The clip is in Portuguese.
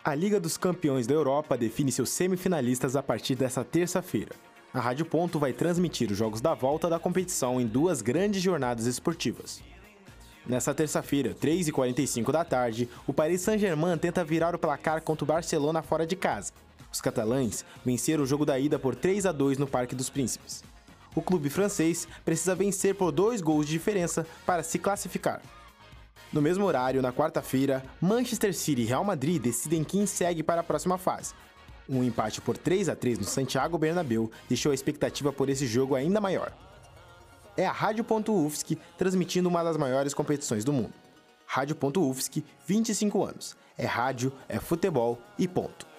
A Liga dos Campeões da Europa define seus semifinalistas a partir desta terça-feira. A Rádio Ponto vai transmitir os jogos da volta da competição em duas grandes jornadas esportivas. Nesta terça-feira, 3h45 da tarde, o Paris Saint-Germain tenta virar o placar contra o Barcelona fora de casa. Os catalães venceram o jogo da ida por 3-2 no Parque dos Príncipes. O clube francês precisa vencer por 2 gols de diferença para se classificar. No mesmo horário, na quarta-feira, Manchester City e Real Madrid decidem quem segue para a próxima fase. Um empate por 3-3 no Santiago Bernabéu deixou a expectativa por esse jogo ainda maior. É a Rádio.UFSC transmitindo uma das maiores competições do mundo. Rádio.UFSC, 25 anos. É rádio, é futebol e ponto.